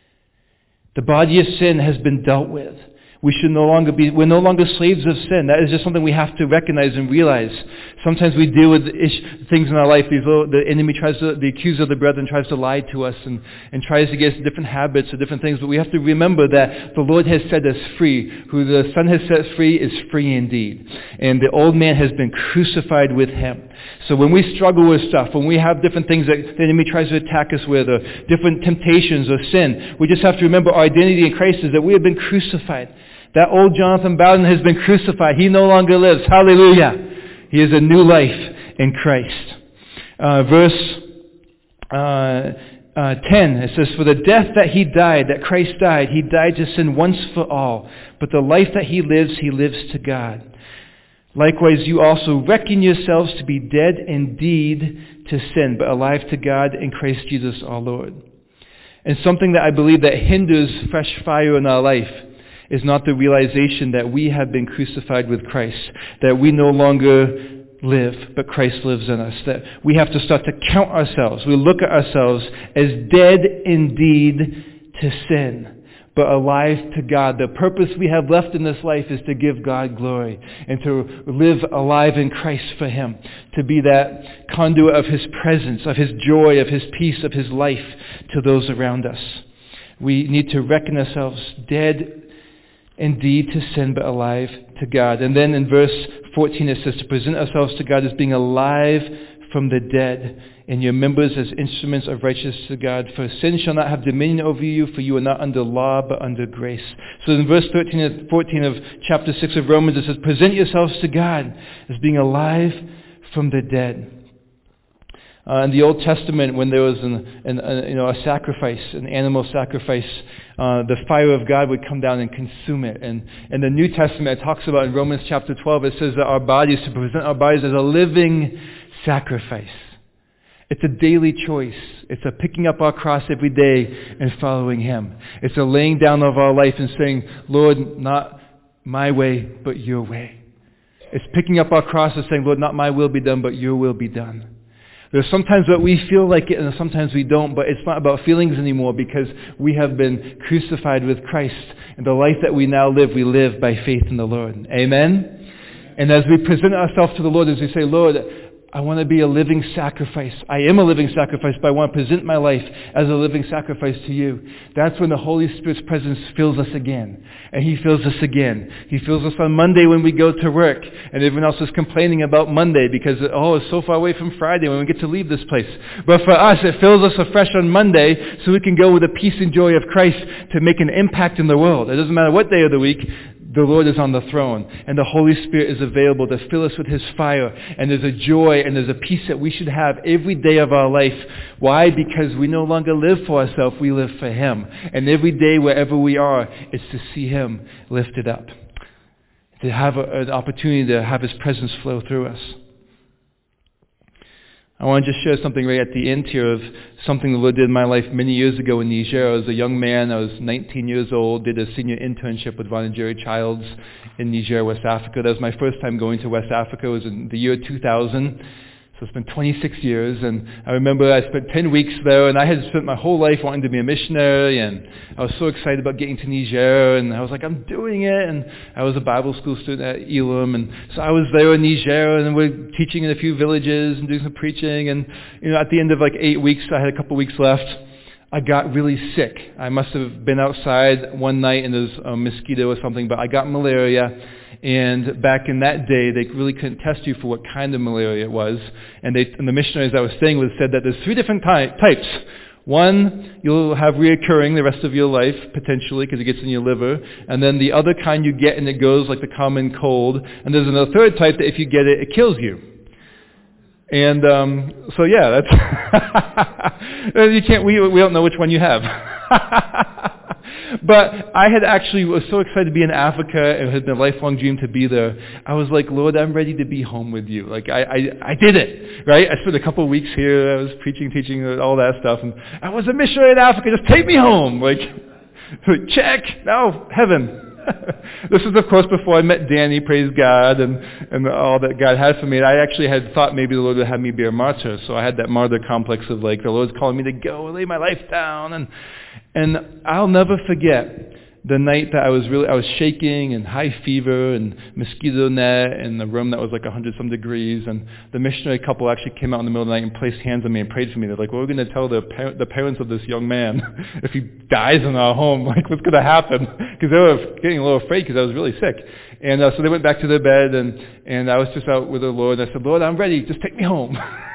The body of sin has been dealt with. We should no longer be, we're no longer slaves of sin. That is just something we have to recognize and realize. Sometimes we deal with ish, things in our life. These little, the enemy tries to, the accuser of the brethren tries to lie to us and, and tries to get us different habits or different things. But we have to remember that the Lord has set us free. Who the Son has set free is free indeed. And the old man has been crucified with him. So when we struggle with stuff, when we have different things that the enemy tries to attack us with, or different temptations or sin, we just have to remember our identity in Christ is that we have been crucified. That old Jonathan Bowden has been crucified. He no longer lives. Hallelujah. He is a new life in Christ. Uh, verse uh, uh, ten, it says, for the death that he died, that Christ died, he died to sin once for all. But the life that he lives, he lives to God. Likewise, you also reckon yourselves to be dead indeed to sin, but alive to God in Christ Jesus our Lord. And something that I believe that hinders fresh fire in our life is not the realization that we have been crucified with Christ, that we no longer live, but Christ lives in us, that we have to start to count ourselves. We look at ourselves as dead indeed to sin, but alive to God. The purpose we have left in this life is to give God glory and to live alive in Christ for him, to be that conduit of his presence, of his joy, of his peace, of his life to those around us. We need to reckon ourselves dead indeed to sin, but alive to God. And then in verse fourteen it says to present ourselves to God as being alive from the dead, and your members as instruments of righteousness to God. For sin shall not have dominion over you, for you are not under law, but under grace. So in verse thirteen and fourteen of chapter six of Romans it says, present yourselves to God as being alive from the dead. Uh, in the Old Testament, when there was an, an, a, you know, a sacrifice, an animal sacrifice, uh, the fire of God would come down and consume it. And in the New Testament, it talks about in Romans chapter twelve, it says that our bodies, to present our bodies as a living sacrifice. It's a daily choice. It's a picking up our cross every day and following him. It's a laying down of our life and saying, Lord, not my way, but your way. It's picking up our cross and saying, Lord, not my will be done, but your will be done. There's sometimes that we feel like it and sometimes we don't, but it's not about feelings anymore because we have been crucified with Christ. And the life that we now live, we live by faith in the Lord. Amen? And as we present ourselves to the Lord, as we say, Lord, I want to be a living sacrifice. I am a living sacrifice, but I want to present my life as a living sacrifice to you. That's when the Holy Spirit's presence fills us again. And He fills us again. He fills us on Monday when we go to work. And everyone else is complaining about Monday because, oh, it's so far away from Friday when we get to leave this place. But for us, it fills us afresh on Monday so we can go with the peace and joy of Christ to make an impact in the world. It doesn't matter what day of the week. The Lord is on the throne, and the Holy Spirit is available to fill us with His fire, and there's a joy and there's a peace that we should have every day of our life. Why? Because we no longer live for ourselves, we live for Him. And every day, wherever we are, it's to see Him lifted up, to have a, an opportunity to have His presence flow through us. I want to just share something right at the end here of something the Lord did in my life many years ago in Niger. I was a young man. I was nineteen years old, did a senior internship with Ron and Jerry Childs in Niger, West Africa. That was my first time going to West Africa. It was in the year two thousand. So it's been twenty-six years, and I remember I spent ten weeks there, and I had spent my whole life wanting to be a missionary, and I was so excited about getting to Niger, and I was like, I'm doing it, and I was a Bible school student at Elam, and so I was there in Niger, and we're teaching in a few villages and doing some preaching, and you know, at the end of like eight weeks, I had a couple weeks left, I got really sick. I must have been outside one night, and there was a mosquito or something, but I got malaria. And back in that day, they really couldn't test you for what kind of malaria it was. And, they, and the missionaries I was staying with said that there's three different ty- types. One, you'll have reoccurring the rest of your life, potentially, because it gets in your liver. And then the other kind you get and it goes like the common cold. And there's another third type that if you get it, it kills you. And um, so yeah, that's you can't. We we don't know which one you have. But I had actually was so excited to be in Africa, and it had been a lifelong dream to be there. I was like, Lord, I'm ready to be home with you. Like I I, I did it, right? I spent a couple of weeks here. I was preaching, teaching, all that stuff, and I was a missionary in Africa. Just take me home, like check. Now heaven. This is, of course, before I met Danny, praise God, and, and all that God had for me. And I actually had thought maybe the Lord would have me be a martyr, so I had that martyr complex of like, the Lord's calling me to go and lay my life down. And and I'll never forget the night that I was really, I was shaking and high fever and mosquito net in the room that was like a hundred some degrees, and the missionary couple actually came out in the middle of the night and placed hands on me and prayed for me. They're like, well, we're going to tell the par- the parents of this young man if he dies in our home, like what's going to happen? Because they were getting a little afraid because I was really sick. And uh, so they went back to their bed, and, and I was just out with the Lord, and I said, Lord, I'm ready, just take me home.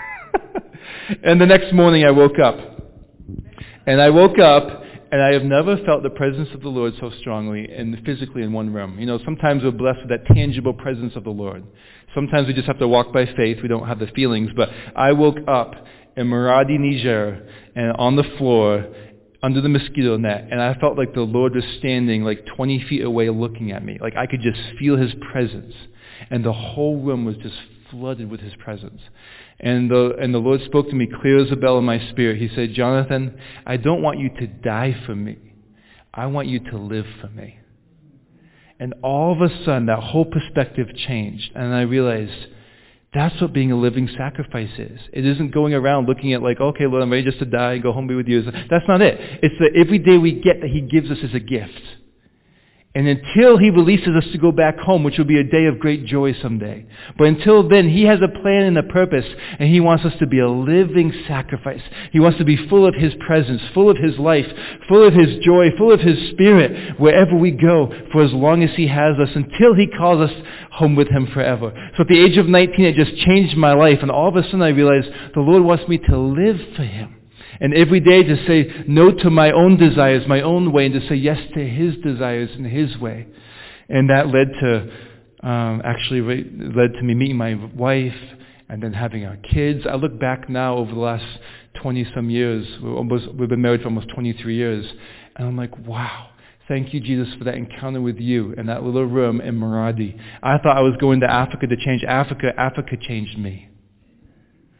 And the next morning I woke up. And I woke up, and I have never felt the presence of the Lord so strongly and physically in one room. You know, sometimes we're blessed with that tangible presence of the Lord. Sometimes we just have to walk by faith. We don't have the feelings. But I woke up in Maradi, Niger, and on the floor under the mosquito net, and I felt like the Lord was standing like twenty feet away looking at me. Like I could just feel His presence. And the whole room was just flooded with His presence. And the, and the Lord spoke to me clear as a bell in my spirit. He said, Jonathan, I don't want you to die for me. I want you to live for me. And all of a sudden, that whole perspective changed. And I realized that's what being a living sacrifice is. It isn't going around looking at like, okay, Lord, I'm ready just to die and go home and be with you. That's not it. It's the every day we get that He gives us as a gift. And until He releases us to go back home, which will be a day of great joy someday. But until then, He has a plan and a purpose, and He wants us to be a living sacrifice. He wants to be full of His presence, full of His life, full of His joy, full of His Spirit, wherever we go, for as long as He has us, until He calls us home with Him forever. So at the age of nineteen, it just changed my life, and all of a sudden I realized the Lord wants me to live for Him. And every day to say no to my own desires, my own way, and to say yes to His desires and His way. And that led to, um, actually led to me meeting my wife and then having our kids. I look back now over the last twenty-some years. We're almost, we've been married for almost twenty-three years. And I'm like, wow. Thank you, Jesus, for that encounter with you in that little room in Maradi. I thought I was going to Africa to change Africa. Africa changed me.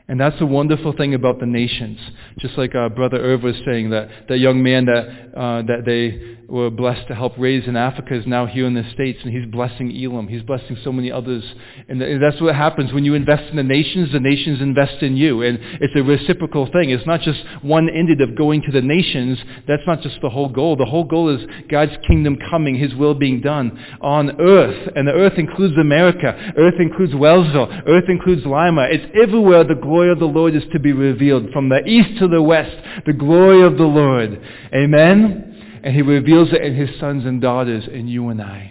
And that's the wonderful thing about the nations. Just like uh, Brother Irv was saying, that that young man that uh, that they were blessed to help raise in Africa is now here in the States, and he's blessing Elam. He's blessing so many others. And, th- and that's what happens when you invest in the nations, the nations invest in you. And it's a reciprocal thing. It's not just one-ended of going to the nations. That's not just the whole goal. The whole goal is God's kingdom coming, His will being done on earth. And the earth includes America. Earth includes Wellsville. Earth includes Lima. It's everywhere the glory of the Lord is to be revealed. From the east to the west, the glory of the Lord. Amen? And He reveals it in His sons and daughters, in you and I.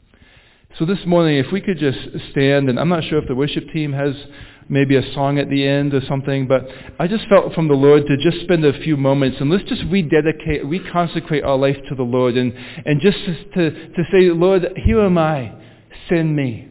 So this morning, if we could just stand, and I'm not sure if the worship team has maybe a song at the end or something, but I just felt from the Lord to just spend a few moments and let's just rededicate, reconsecrate our life to the Lord, and, and just to, to say, Lord, here am I, send me.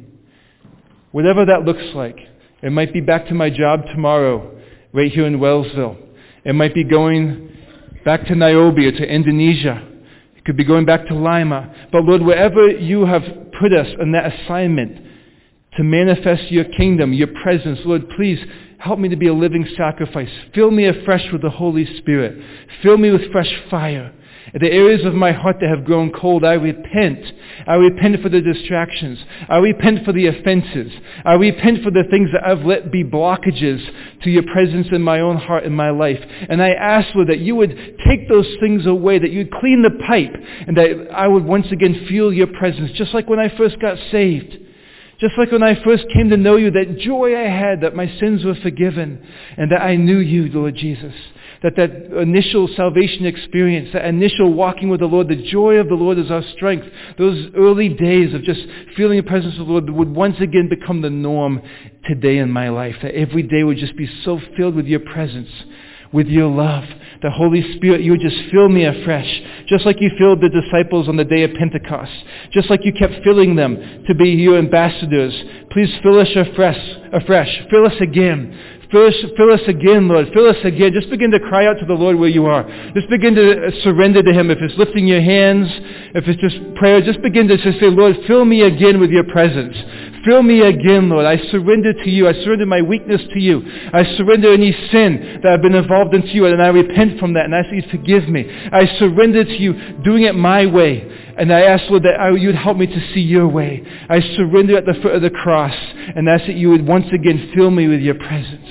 Whatever that looks like. It might be back to my job tomorrow, right here in Wellsville. It might be going back to Nairobi or to Indonesia. It could be going back to Lima. But Lord, wherever you have put us in that assignment to manifest your kingdom, your presence, Lord, please help me to be a living sacrifice. Fill me afresh with the Holy Spirit. Fill me with fresh fire. In the areas of my heart that have grown cold, I repent. I repent for the distractions. I repent for the offenses. I repent for the things that I've let be blockages to your presence in my own heart and my life. And I ask, Lord, that you would take those things away, that you'd clean the pipe, and that I would once again feel your presence, just like when I first got saved. Just like when I first came to know you, that joy I had, that my sins were forgiven, and that I knew you, Lord Jesus. That that initial salvation experience, that initial walking with the Lord, the joy of the Lord is our strength. Those early days of just feeling the presence of the Lord would once again become the norm today in my life. That every day would just be so filled with your presence, with your love. The Holy Spirit, you would just fill me afresh. Just like you filled the disciples on the day of Pentecost. Just like you kept filling them to be your ambassadors. Please fill us afresh. afresh. Fill us again. Fill us, fill us again, Lord. Fill us again. Just begin to cry out to the Lord where you are. Just begin to surrender to Him. If it's lifting your hands, if it's just prayer, just begin to just say, Lord, fill me again with your presence. Fill me again, Lord. I surrender to you. I surrender my weakness to you. I surrender any sin that I've been involved into you, and I repent from that, and I ask you to forgive me. I surrender to you, doing it my way. And I ask, Lord, that I, you would help me to see your way. I surrender at the foot of the cross, and ask that you would once again fill me with your presence.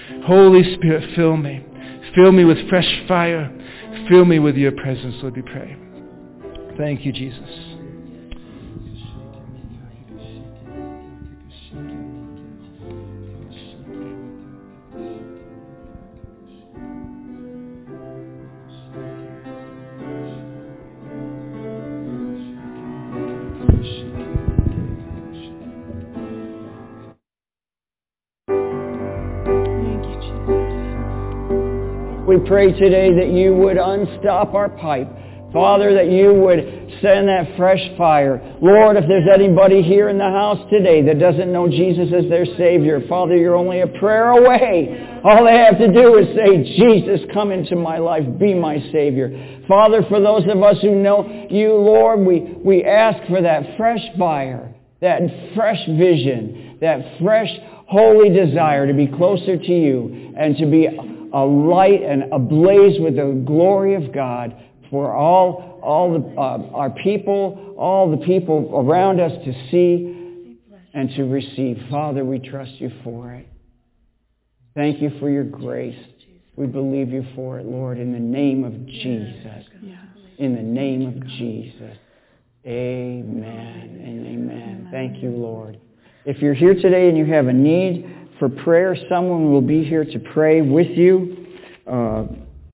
Holy Spirit, fill me. Fill me with fresh fire. Fill me with your presence, Lord, we pray. Thank you, Jesus. We pray today that you would unstop our pipe. Father, that you would send that fresh fire. Lord, if there's anybody here in the house today that doesn't know Jesus as their Savior, Father, you're only a prayer away. All they have to do is say, Jesus, come into my life, be my Savior. Father, for those of us who know you, Lord, we, we ask for that fresh fire, that fresh vision, that fresh holy desire to be closer to you and to be a light and ablaze with the glory of God for all all the, uh, our people, all the people around us to see and to receive. Father, we trust you for it. Thank you for your grace. We believe you for it, Lord, in the name of Jesus. In the name of Jesus. Amen and amen. Thank you, Lord. If you're here today and you have a need for prayer, someone will be here to pray with you. Uh,